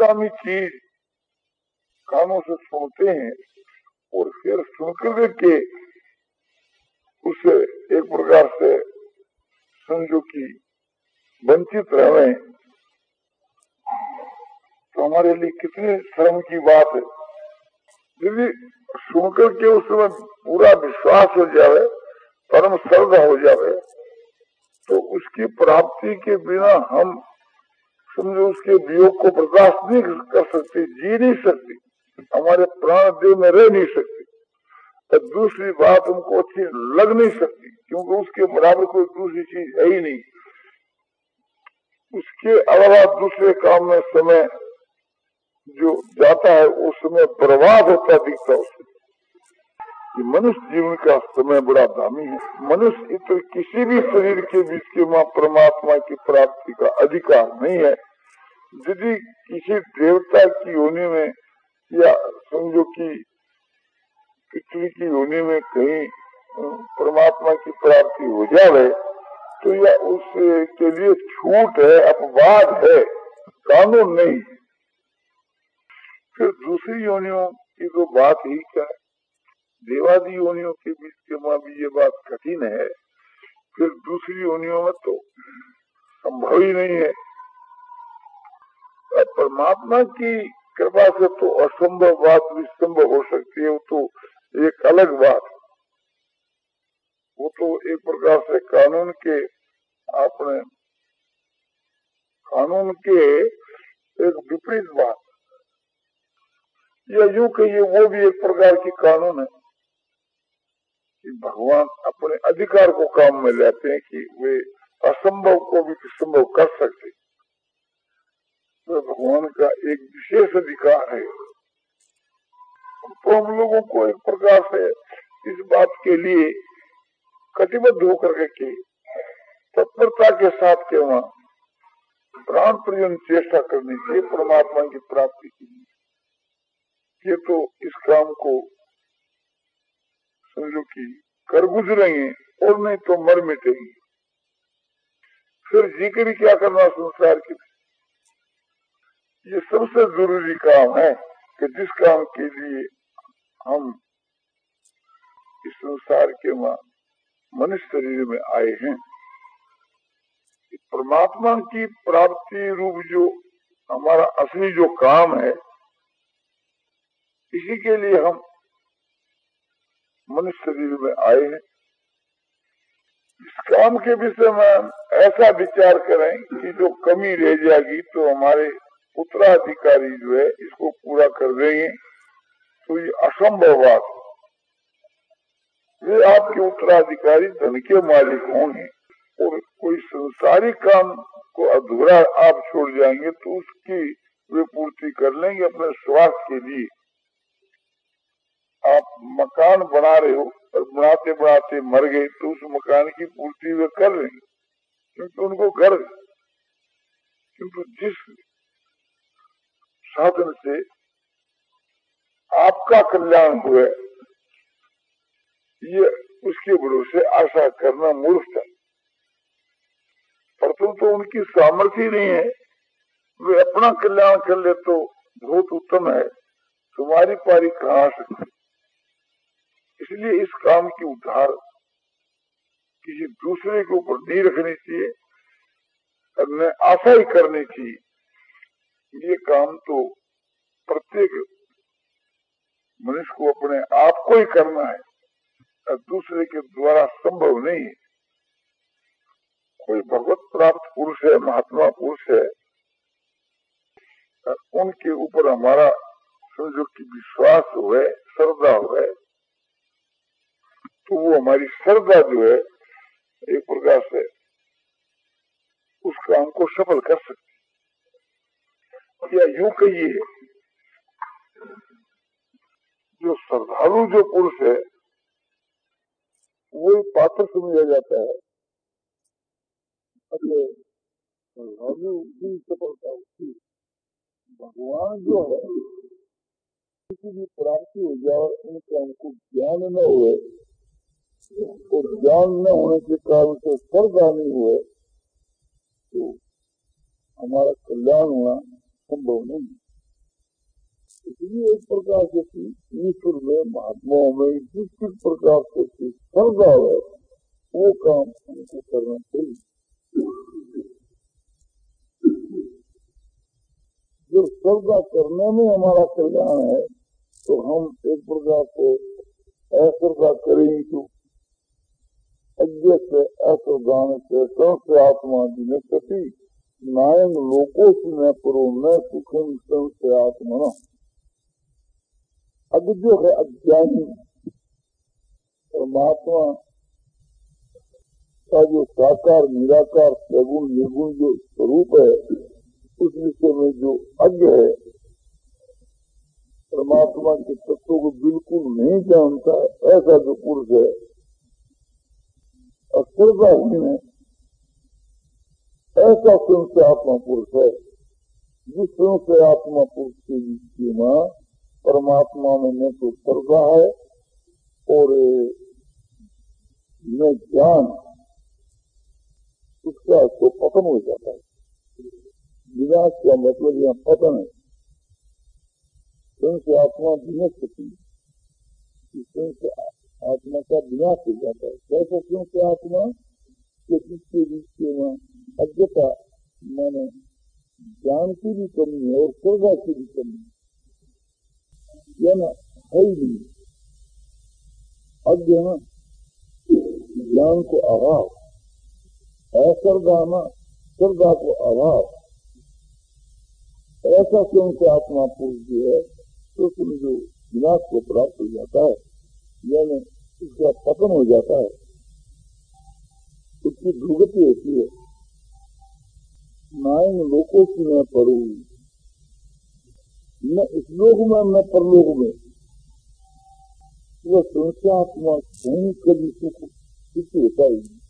दामी चीज कानों से सुनते हैं और फिर सुनकर के उसे एक प्रकार से समझो कि वंचित रहे तो हमारे लिए कितने शर्म की बात है। यदि सुनकर के उसमें पूरा विश्वास हो जाए, परम श्रद्धा हो जाए, तो उसकी प्राप्ति के बिना हम समझो उसके वियोग को बर्दाश्त नहीं कर सकते, जी नहीं सकते, हमारे प्राण देह में रह नहीं सकते। और दूसरी बात हमको अच्छी लग नहीं सकती, क्योंकि उसके बराबर कोई दूसरी चीज है ही नहीं। उसके अलावा दूसरे काम में समय जो जाता है वो समय बर्बाद होता दिखता उससे। मनुष्य जीवन का समय बड़ा दामी है। मनुष्य इतर किसी भी शरीर के बीच के मां परमात्मा की प्राप्ति का अधिकार नहीं है। यदि किसी देवता की योनि में या समझो कि पितृ की योनि में कहीं परमात्मा की प्राप्ति हो जाए तो यह उसके लिए छूट है, अपवाद है, कानून नहीं। फिर दूसरी योनियों की तो बात ही क्या है, देवादी योनियों के बीच के मां भी ये बात कठिन है। फिर दूसरी योनियों में तो संभव ही नहीं है। परमात्मा की कृपा से तो असंभव बात भी संभव हो सकती है, वो तो एक अलग बात है। वो तो एक प्रकार से कानून के अपने कानून के एक विपरीत बात, या यूं कहिए वो भी एक प्रकार की कानून है कि भगवान अपने अधिकार को काम में लेते हैं कि वे असंभव को भी संभव कर सकते। तो भगवान का एक विशेष अधिकार है। तो हम लोगों को एक प्रकार से इस बात के लिए कटिबद्ध होकर के तत्परता के साथ के वहां प्राण प्रियन चेष्टा करनी चाहिए परमात्मा की प्राप्ति के लिए। ये तो इस काम को समझो कि कर गुजरेंगे और नहीं तो मर मिटेंगे। फिर जीकर क्या करना संसार की, ये सबसे जरूरी काम है कि जिस काम के लिए हम इस संसार के मनुष्य शरीर में आए हैं, परमात्मा की प्राप्ति रूप जो हमारा असली जो काम है, इसी के लिए हम मनुष्य शरीर में आए हैं। इस काम के विषय में ऐसा विचार करें कि जो कमी रह जाएगी तो हमारे उत्तराधिकारी जो है इसको पूरा कर देंगे, तो ये असंभव बात है। वे आपके उत्तराधिकारी धन के मालिक होंगे और कोई संसारिक काम को अधूरा आप छोड़ जाएंगे तो उसकी वे पूर्ति कर लेंगे अपने स्वास्थ्य के लिए। आप मकान बना रहे हो और बनाते बनाते मर गए तो उस मकान की पूर्ति वे कर लेंगे, क्योंकि उनको घर, क्योंकि जिस साधन से आपका कल्याण हुए ये उसके भरोसे आशा करना मूर्खता। पर तो उनकी सामर्थ्य नहीं है, वे अपना कल्याण कर ले तो बहुत उत्तम है, तुम्हारी पारी कहाँ से। इसलिए इस काम की उधार किसी दूसरे के ऊपर नहीं रखनी चाहिए, करने आशा ही करनी चाहिए। ये काम तो प्रत्येक मनुष्य को अपने आप को ही करना है और दूसरे के द्वारा संभव नहीं है। कोई भगवत प्राप्त पुरुष है, महात्मा पुरुष है, उनके ऊपर हमारा समझो कि विश्वास हुए, श्रद्धा हुए, तो वो हमारी श्रद्धा जो है एक प्रकार से उस काम को सफल कर सकती। या यूं कहिए जो श्रद्धालु जो पुरुष है वो पात्र समझा जाता है, श्रद्धालु की सफलता होती। भगवान जो है किसी भी प्राप्ति हो जाए उनका हमको ज्ञान न हुए और ज्ञान न होने के कारण से श्रद्धा नहीं हुए तो हमारा कल्याण होना संभव नहीं। इसलिए एक प्रकार से ईश्वर में, महात्माओं में जिस किस प्रकार से श्रद्धा है वो काम हमको करना चाहिए। जब श्रद्धा करने में हमारा कल्याण है तो हम एक प्रकार से अश्रद्धा करेंगे तो अज्ञ से अश्रद्धान से संशय आत्मा जिन्हें सती नायन लोको से न करो न सुखम संशय आत्मा। अब जो है अज्ञानी परमात्मा का जो साकार निराकार सगुण निर्गुण जो स्वरूप है उस विषय में जो अज्ञ है, परमात्मा के तत्वों को बिल्कुल नहीं जानता है, ऐसा जो पुरुष है अश्रद्धाहीन है, ऐसा संशय आत्मा पुरुष है। जिस संशय आत्मा पुरुष के विषय परमात्मा में न तो श्रद्धा है और न ज्ञान, उसका तो पतन हो जाता है। विनाश का मतलब यहाँ पतन है। संशय आत्मा विनश्यति, संशय आत्मा का विनाश हो जाता है। कैसे संशय आत्मा के जिसके विषय में अज्ञता माने ज्ञान की भी कमी है और श्रद्धा की भी कमी है, या ना है ही नहीं। अज्ञान ज्ञान को अभाव, अश्रद्धा श्रद्धा को अभाव, ऐसा संशय आत्मा पुरुष जो है तो समझो विनाश को प्राप्त हो जाता है, यानी उसका पतन हो जाता है, उसकी दुर्गति होती है। नाइन लोकों की न पढ़ू, न इस लोक में न परलोक में, वह संस्यात्मा कहीं कभी सुख होता ही नहीं।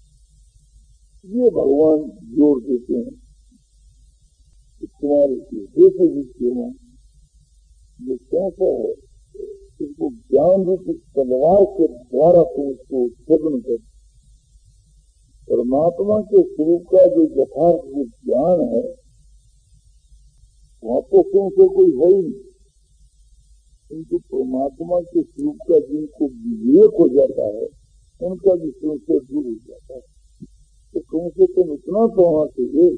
ये भगवान जोर देते हैं कि तुम्हारे जैसे विषय में जो कैसा है इसको ज्ञान रूपी तलवार के द्वारा तुम उसको छेदन कर। परमात्मा के स्वरूप का जो यथार्थ जो ज्ञान है वहाँ तो तुमसे कोई है ही नहीं, किंतु परमात्मा के स्वरूप का जिनको विवेक हो जाता है उनका भी संशय दूर हो जाता है। तो कम से कम इतना तो होना चाहिए,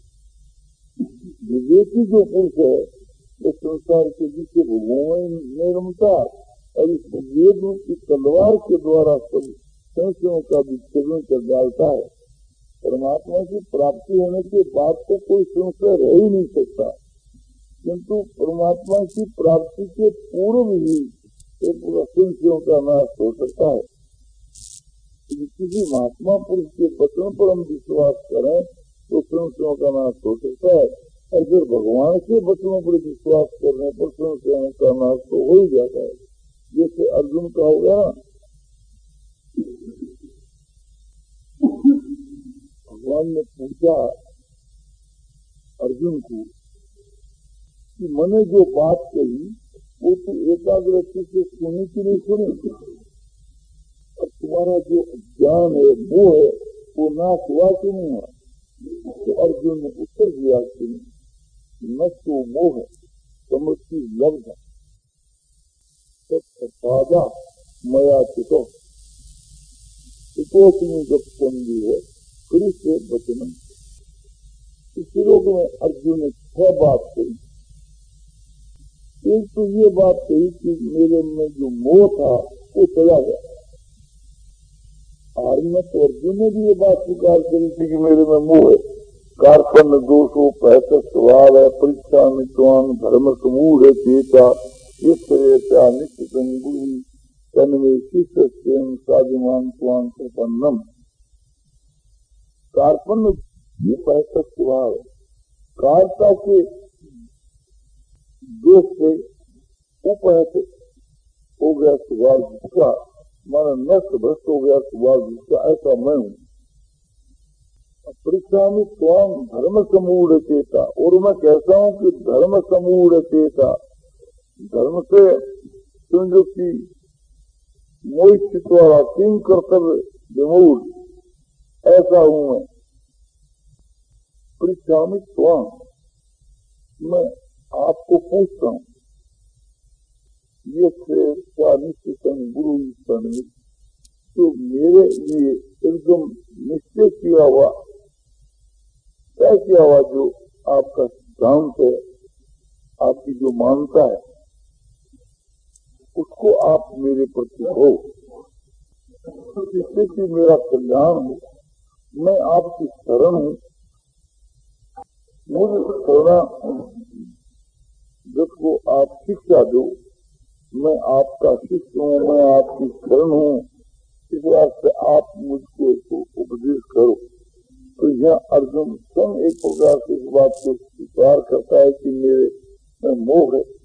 विवेकी जो पुरुष है वो संसार के जिसके भगवान नहीं रमता और इस विवेक की तलवार के द्वारा सब संशयों का विच्छेदन कर डालता है। परमात्मा की प्राप्ति होने के बाद तो कोई संशय रह ही नहीं सकता, किंतु परमात्मा की प्राप्ति के पूर्व ही एक संशयों का नाश हो सकता है। किसी महात्मा पुरुष के वचन पर हम विश्वास करें तो संशयों का नाश हो सकता है, और फिर भगवान के वचनों पर विश्वास करने पर संशयों का नाश तो हो ही जाता है। जैसे अर्जुन का हो गया, भगवान ने पूछा अर्जुन को कि मैंने जो बात कही वो तो एकाग्रता से सुनी कि नहीं सुनी, और तुम्हारा जो ज्ञान है वो है वो नाश हुआ कि नहीं हुआ। तो अर्जुन ने उत्तर दिया कि न तो मोह समृद्धि लब्ध तत्पादा मया चितो जब समझी है फिर से वचन। इस श्लोक में अर्जुन ने 6 बात कही। एक तो ये बात कही कि मेरे में जो मोह था वो चला गया। और में तो अर्जुन ने भी ये बात स्वीकार करी थी कि मेरे में मोह है। कार्पण्य दोषो पैसा स्वभाव है, परीक्षा मित्वान धर्म समूढ़ चेता इस तरह से निश्चित गुरु तन्वे शिष्य साधिमान स्वान प्रपन्नम। कार्पण्य ये पैसा स्वभाव है, कारता के दोष से उपहत हो गया स्वभाव जिसका, माना नष्ट भ्रष्ट हो गया स्वभाव जिसका, ऐसा मैं हूँ। परीक्षा में स्वाम धर्म समूढ़ चेता, और मैं कहता हूँ कि धर्म समूढ़ चेता, धर्म से समझो की मोहित वाला किंग कर्तव्य विमूढ़, ऐसा हूँ मैं। परीक्षा में स्वाम, मैं आपको पूछता हूँ ये गुरु सन्मित, तो मेरे लिए एकदम निश्चय किया हुआ, तय किया हुआ जो आपका सिद्धांत है, आपकी जो मानता है, उसको आप मेरे प्रति हो, जिससे कि मेरा कल्याण हो। मैं आपकी शरण हूँ, मुझे शरणागत को आप शिक्षा दो, मैं आपका शिष्य हूँ, मैं आपकी शरण हूँ, इस वास्ते आप मुझको इसको उपदेश करो। तो यह अर्जुन स्वयं एक प्रकार से इस बात को स्वीकार करता है कि मेरे में मोह है,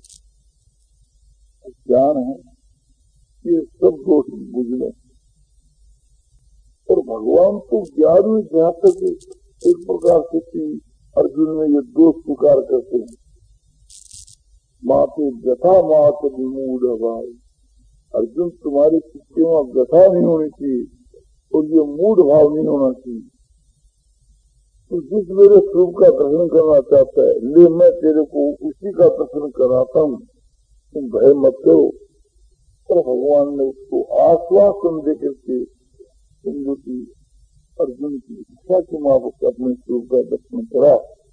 ज्ञान है, ये सब दोष बुझ लो। और भगवान तो 11वीं अध्याय तक एक प्रकार से कि अर्जुन में ये दोष स्वीकार करते हैं। माते व्यथा मात विमूढ़ भाई, अर्जुन तुम्हारी शिष्यों में व्यथा नहीं होनी चाहिए और ये मूढ़ भाव नहीं होना चाहिए। तो जिस मेरे स्वरूप का दर्शन करना चाहता है, ले मैं तेरे को उसी का दर्शन कराता हूँ, तुम भय मत करो। और भगवान ने उसको आश्वासन दे करके समझो कि अर्जुन की इच्छा के माफक अपने स्वरूप का दर्शन करा।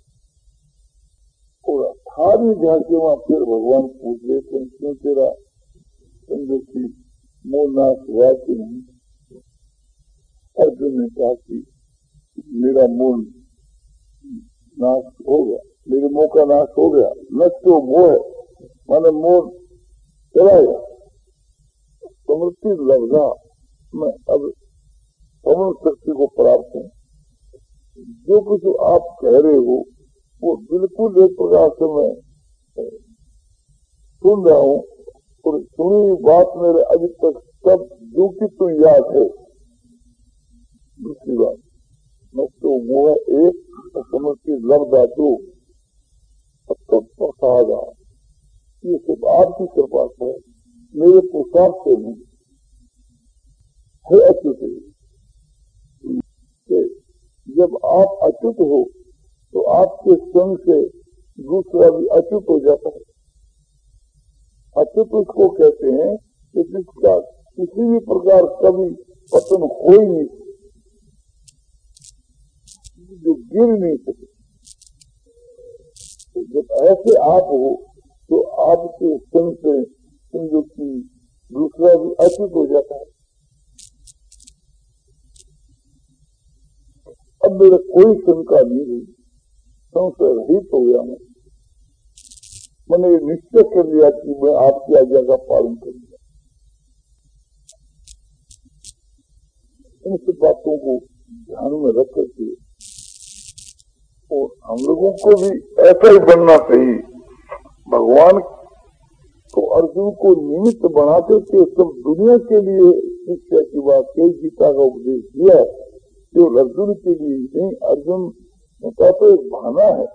और 18वीं अध्याय के वहां फिर भगवान पूछ लेते हैं, क्यों तेरा समझो कि मोह नाश हुआ कि नहीं। अर्जुन ने कहा कि मेरा मोह नाश हो गया, मेरे मोह का नाश हो गया। नष्ट तो मोह है, माने मोह चला गया, समृद्धि लब्धा, मैं अब समूह शक्ति को प्राप्त हूँ। जो कुछ आप कह रहे हो वो बिल्कुल एक प्रकार से मैं सुन रहा हूँ, और सुनी बात मेरे अभी तक सब जो कि तो याद है। दूसरी बात, मैं तो वो है एक, समझती लब्धा दो, प्रसादा, ये सब आपकी कृपा से, मेरे प्रसाद से नहीं है। अच्युत, जब आप अच्युत हो तो आपके संग से दूसरा भी अच्युत हो जाता है। अच्युत उसको कहते हैं कि जिसका किसी भी प्रकार कभी पतन हो ही नहीं, जो गिर नहीं सके। तो जब ऐसे आप हो तो आपके संग से समझो कि दूसरा भी अच्युत हो जाता है। अब मेरा कोई शंका नहीं हुई, संशय रहित हो गया मैं। मैंने ये निश्चय कर लिया कि मैं आपकी आज्ञा का पालन करूंगा। इन सब बातों को ध्यान में रख करके, और हम लोगों को भी ऐसा ही बनना चाहिए। भगवान को अर्जुन को निमित्त बना करके सब दुनिया के लिए शिक्षा की बात कही, गीता का उपदेश दिया, जो अर्जुन के लिए नहीं। अर्जुन का तो एक बहाना है,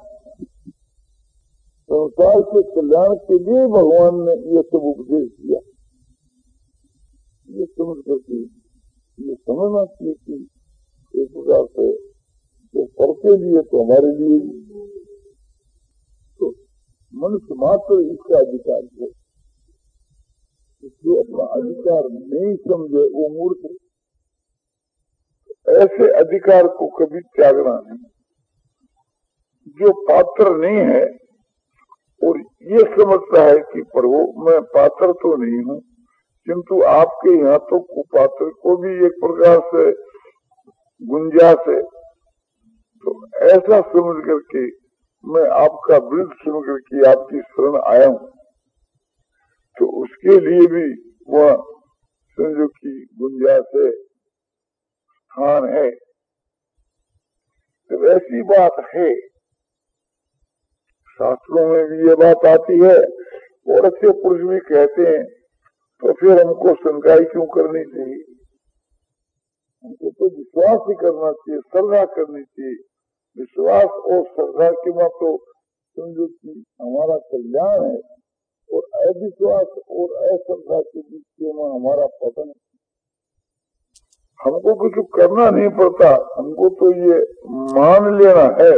संसार के कल्याण के लिए भगवान ने ये सब उपदेश दिया। ये समझ करके ये समझना चाहिए कि एक प्रकार से तो सबके लिए तो हमारे लिए तो मनुष्य मात्र इसका अधिकार है। जो अपना अधिकार नहीं समझे वो मूर्ख है। ऐसे अधिकार को कभी त्यागना नहीं। जो पात्र नहीं है और ये समझता है कि प्रभु मैं पात्र तो नहीं हूँ, किंतु आपके यहाँ तो कुपात्र को भी एक प्रकार से गुंजाइश है, तो ऐसा समझ करके मैं आपका वृद्ध समझ करके आपकी शरण आया हूँ, तो उसके लिए भी वह समझो की गुंजाइश है, स्थान है। तो ऐसी बात है, शास्त्रों में भी ये बात आती है और अच्छे पुरुष भी कहते हैं। तो फिर हमको शंकाई क्यों करनी चाहिए? हमको तो विश्वास ही करना चाहिए, श्रद्धा करनी चाहिए। विश्वास और श्रद्धा के बाद तो समझो कि हमारा कल्याण है, और अविश्वास और अश्रद्धा के बीच में हमारा पतन है। हमको कुछ करना नहीं पड़ता, हमको तो ये मान लेना है।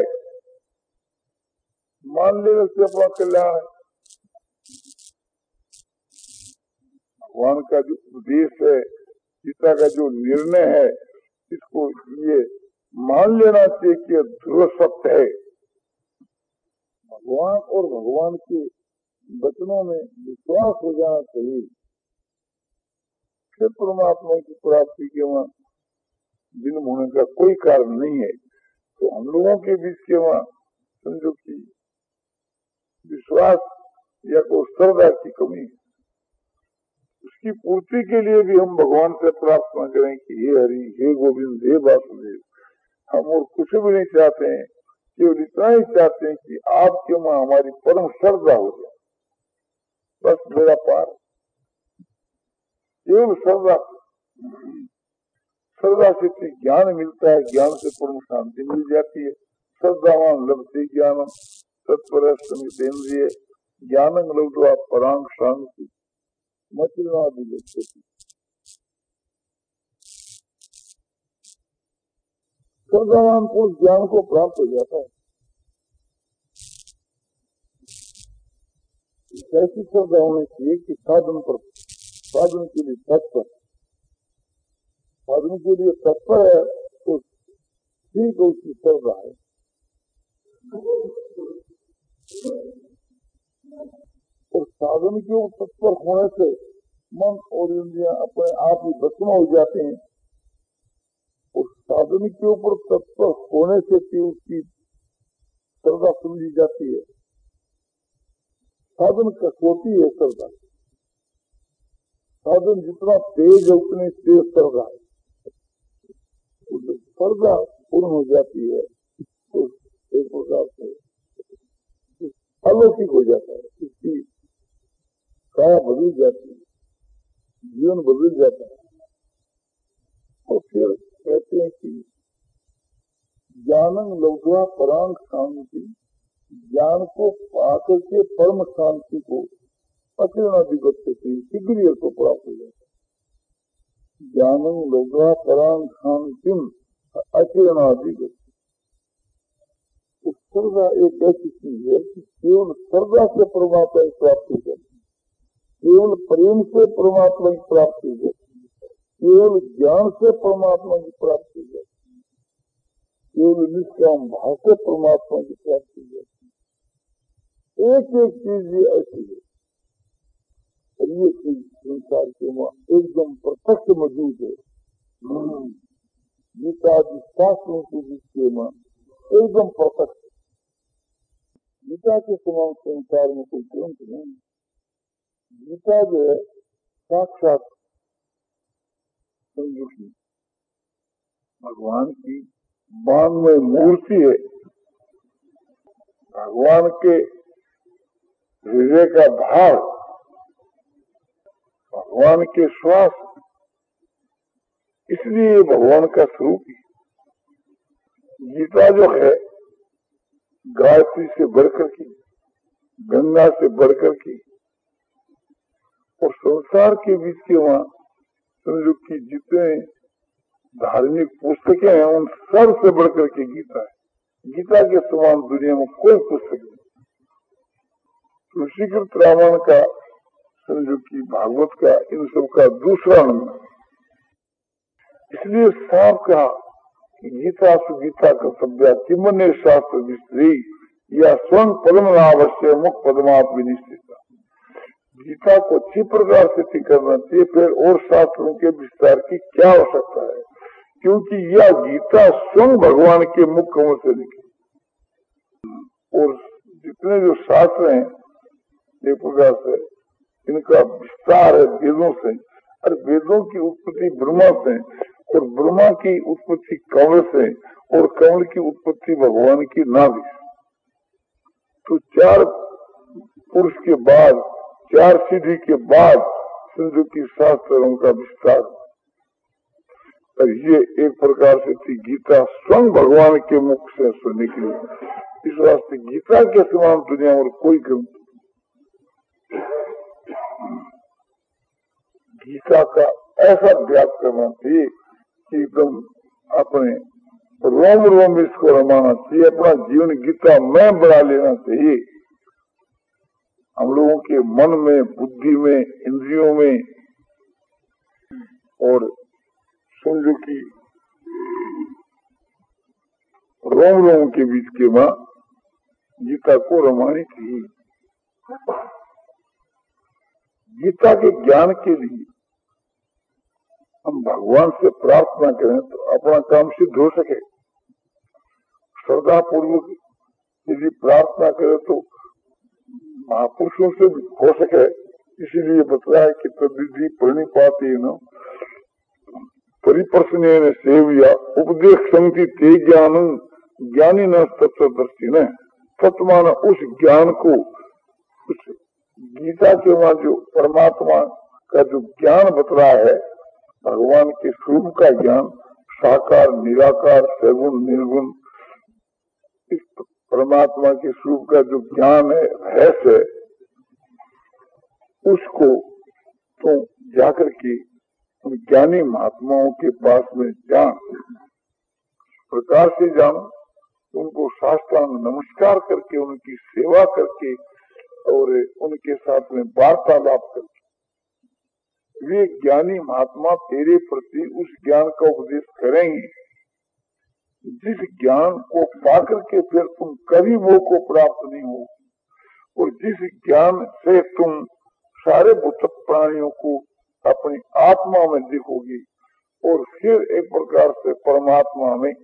मान लेने से अपना कल्याण है। भगवान का जो उपदेश है, गीता का जो निर्णय है, इसको ये मान लेना चाहिए कि ध्रुव सत्य है। भगवान और भगवान के वचनों में विश्वास हो जाना चाहिए, फिर परमात्मा की प्राप्ति के वहाँ विलंब होने का कोई कारण नहीं है। तो हम लोगों के बीच के वहाँ समझो कि विश्वास या कोई श्रद्धा की कमी है, उसकी पूर्ति के लिए भी हम भगवान से प्रार्थना करें कि हे हरि, हे गोविंद, हे वासुदेव, हम और कुछ भी नहीं चाहते हैं, केवल इतना ही चाहते हैं कि आपके वहाँ हमारी परम श्रद्धा हो जाए, बस मेरा पार। केवल श्रद्धा, श्रद्धा से ज्ञान मिलता है, ज्ञान से परम शांति मिल जाती है। श्रद्धावान लभते ज्ञानम तत्पर समितेन्द्रिय ज्ञानं लब्ध्वा परां शांति मचिरादि गच्छति। श्रद्धावान को ज्ञान को प्राप्त हो जाता है। ऐसी श्रद्धा होनी चाहिए कि साधन के लिए तत्पर, साधन के लिए तत्पर है तो ठीक उसकी श्रद्धा है। और साधन के ऊपर तत्पर होने से मन और इंद्रियां अपने आप ही भस्म हो जाते हैं। उस साधन के ऊपर तत्पर होने से भी उसकी श्रद्धा समझी जाती है। साधन कसौटी है श्रद्धा, साधन जितना तेज है उतनी तेज श्रद्धा है। श्रद्धा पूर्ण हो जाती है तो एक प्रकार से अलौकिक हो जाता है, उसकी काया बदल जाती है, जीवन बदल जाता है। और फिर कहते हैं कि ज्ञानं लब्ध्वा परां शांति, ज्ञान को पाकर के परम शांति को अचिरादिगच्छति शीघ्र को प्राप्त हो जाता है। ज्ञानं लब्ध्वा परां शांतिम अचिरादिगच्छति। श्रद्धा एक ऐसी चीज है कि केवल श्रद्धा से परमात्मा की प्राप्ति होती है, केवल प्रेम से परमात्मा की प्राप्ति होती है, केवल ज्ञान से परमात्मा की प्राप्ति होती है, केवल निष्काम भाव से परमात्मा की प्राप्ति होती है। एक एक चीज ये ऐसी है और ये चीज संसार के वहाँ एकदम प्रत्यक्ष मौजूद है। गीता शास्त्रों के बीच के वहाँ एकदम प्रत्यक्ष। गीता के समान संसार में कोई ग्रंथ नहीं। गीता जो है साक्षात संयुक्ति भगवान की 92 मूर्ति है, भगवान के हृदय का भाव, भगवान के श्वास, इसलिए भगवान का स्वरूप है। गीता जो है गायत्री से बढ़कर की, गंगा से बढ़कर की, और संसार के बीच के वहाँ समझो कि जितने धार्मिक पुस्तकें हैं उन सब से बढ़कर के गीता है। गीता के समान दुनिया में कोई पुस्तक नहीं। तुलसीकृत रामायण का समझो कि भागवत का इन सब का दूसरा नंबर। इसलिए साफ कहा गीता सुगीता कर्तव्य किमने शास्त्र विस्तरी या स्वयं पद्म अवश्य मुख पद्माप विनिश्चित। गीता को अच्छी प्रकार से ठीक करना चाहिए, फिर और शास्त्रों के विस्तार की क्या आवश्यकता है, क्योंकि यह गीता स्वयं भगवान के मुख कमल से निकली। और जितने जो शास्त्र हैं एक प्रकार से इनका विस्तार है वेदों से, और वेदों की उत्पत्ति ब्रह्मा से, और ब्रह्मा की उत्पत्ति कमल से, और कमल की उत्पत्ति भगवान की नाभि। तो 4 पुरुष के बाद, 4 सीढ़ी के बाद सिंधु की शास्त्रों का विस्तार। और ये एक प्रकार से थी गीता स्वयं भगवान के मुख से निकली। इस वास्ते गीता के समान दुनिया में कोई ग्रंथ। गीता का ऐसा व्याप करना चाहिए कि एकदम अपने रोम रोम इसको रमाना चाहिए, अपना जीवन गीता में बढ़ा लेना चाहिए। हम लोगों के मन में, बुद्धि में, इंद्रियों में और समझो कि रोम रोम के बीच के माँ गीता को रमानी थी। गीता के ज्ञान के लिए हम भगवान से प्रार्थना करें तो अपना काम सिद्ध हो सके। श्रद्धा पूर्वक यदि प्रार्थना करें तो महापुरुषों से हो सके। इसीलिए बताया कि तद्विधि प्रणिपाते न परिपर्शने सेव्या उपदेश संगति ते ज्ञान ज्ञानी न तत्वदर्शी न। तत्मान उस ज्ञान को, उस गीता के वहां जो परमात्मा का जो ज्ञान बतला है, भगवान के स्वरूप का ज्ञान, साकार निराकार सगुण निर्गुण, इस परमात्मा के स्वरूप का जो ज्ञान है, रहस्य, उसको तो जाकर के उन ज्ञानी महात्माओं के पास में जान, प्रकार से जानो, उनको साष्टांग नमस्कार करके, उनकी सेवा करके और उनके साथ में वार्तालाप करके, वे ज्ञानी महात्मा तेरे प्रति उस ज्ञान का उपदेश करेंगे जिस ज्ञान को पाकर के फिर तुम कभी वो को प्राप्त नहीं हो, और जिस ज्ञान से तुम सारे भूत प्राणियों को अपनी आत्मा में देखोगे और फिर एक प्रकार से परमात्मा में।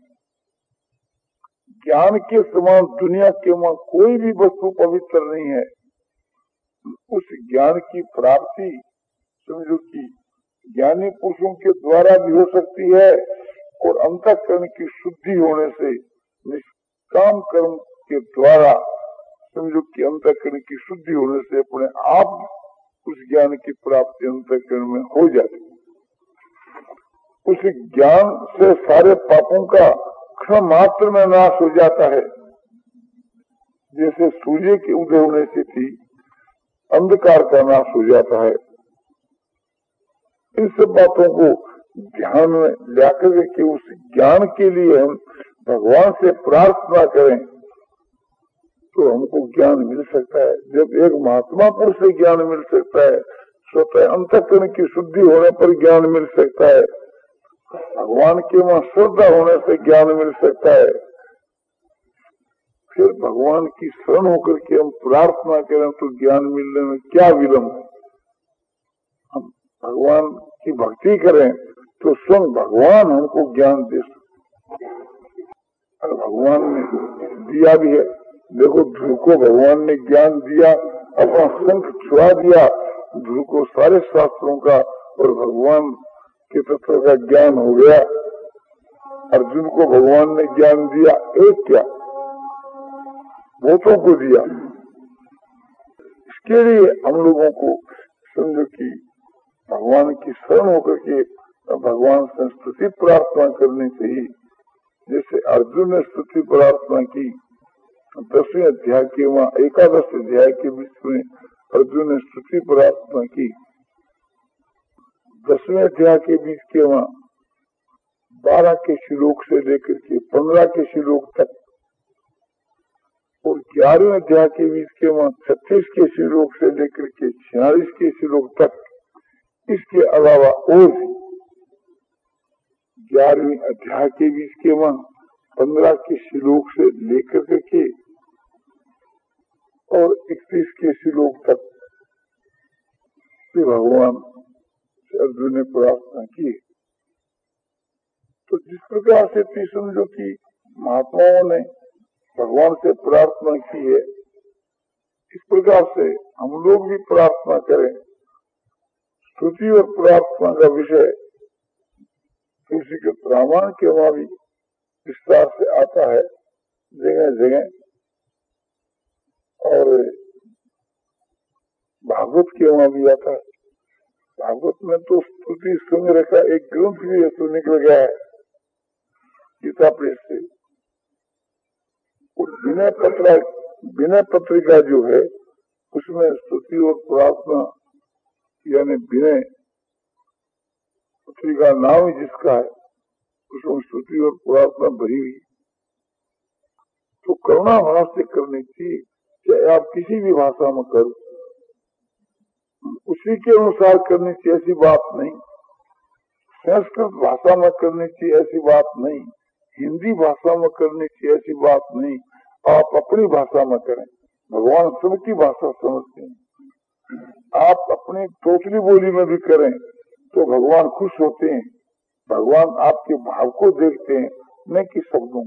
ज्ञान के समान दुनिया के वहां कोई भी वस्तु पवित्र नहीं है। उस ज्ञान की प्राप्ति समझो कि ज्ञानी पुरुषों के द्वारा भी हो सकती है, और अंतःकरण की शुद्धि होने से, निष्काम कर्म के द्वारा समझो कि अंतःकरण की शुद्धि होने से अपने आप उस ज्ञान की प्राप्ति अंतःकरण में हो जाती। उस ज्ञान से सारे पापों का क्षण मात्र में नाश हो जाता है। जैसे सूर्य के उदय होने से थी अंधकार का नाश हो जाता है। इन सब बातों को ध्यान में लाकर के उस ज्ञान के लिए हम भगवान से प्रार्थना करें तो हमको ज्ञान मिल सकता है। जब एक महात्मा पुरुष से ज्ञान मिल सकता है, स्वतः अंतःकरण की शुद्धि होने पर ज्ञान मिल सकता है, भगवान के वहां श्रद्धा होने से ज्ञान मिल सकता है, फिर भगवान की शरण होकर के हम प्रार्थना करें तो ज्ञान मिलने में क्या विलंब है। हम भगवान की भक्ति करें तो स्वयं भगवान हमको ज्ञान दे सकते। और भगवान ने दिया भी है। देखो, ध्रुव को भगवान ने ज्ञान दिया, अपना शंख छुआ दिया, ध्रुव को सारे शास्त्रों का और भगवान के तत्व का ज्ञान हो गया। अर्जुन को भगवान ने ज्ञान दिया, एक क्या बहुतों को दिया। इसके लिए हम लोगों को समझो कि भगवान की शरण होकर के भगवान से स्तुति प्रार्थना करनी चाहिए। जैसे अर्जुन ने स्तुति प्रार्थना की 10वें अध्याय के वहाँ 11 अध्याय के बीच में अर्जुन ने स्तुति प्रार्थना की। 10वें अध्याय के बीच के वहाँ 12 के श्लोक से लेकर के 15 के श्लोक तक, और 11वें अध्याय के बीच के वहाँ 36 के श्लोक से लेकर के 46 के श्लोक तक, इसके अलावा और 11वें अध्याय के बीच के वहाँ 15 के श्लोक से लेकर के और 31 के श्लोक तक भगवान से अर्जुन ने प्रार्थना की। तो जिस प्रकार से समझो कि महात्माओं ने भगवान से प्रार्थना की है, इस प्रकार से हम लोग भी प्रार्थना करें। स्तुति और प्रार्थना का विषय तुलसीकृत रामायण के वहां भी विस्तार से आता है जगह जगह, और भागवत के वहां भी आता है। भागवत में तो स्तुति संग्रह का एक ग्रंथ भी है तो निकल गया है गीता प्रेस से। विनय पत्रिका जो है उसमें स्तुति और प्रार्थना यानी विनय पत्रिका नाम ही जिसका है उसमें स्तुति और प्रार्थना भरी हुई। तो करुणा भाव से करनी चाहिए, चाहे आप किसी भी भाषा में करो, उसी के अनुसार करनी चाहिए, ऐसी बात नहीं। संस्कृत भाषा में करनी चाहिए ऐसी बात नहीं, हिंदी भाषा में करनी चाहिए ऐसी बात नहीं, आप अपनी भाषा में करें। भगवान सबकी भाषा समझते हैं। आप अपनी तोतली बोली में भी करें तो भगवान खुश होते हैं। भगवान आपके भाव को देखते हैं, न कि शब्दों।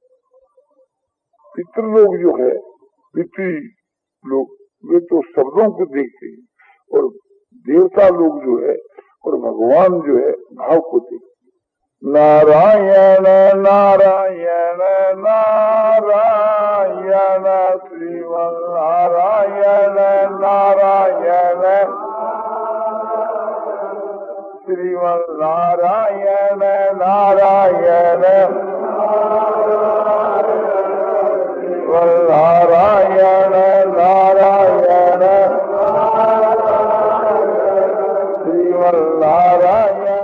पितृलोग जो है, पितृ लोग, वे तो शब्दों को देखते हैं, और देवता लोग जो है और भगवान जो है भाव को देखते। नारायण नारायण नारायण श्रीमन नारायण नारायण श्रीमन नारायण नारायण नारायण नारायण श्रीमन नारायण।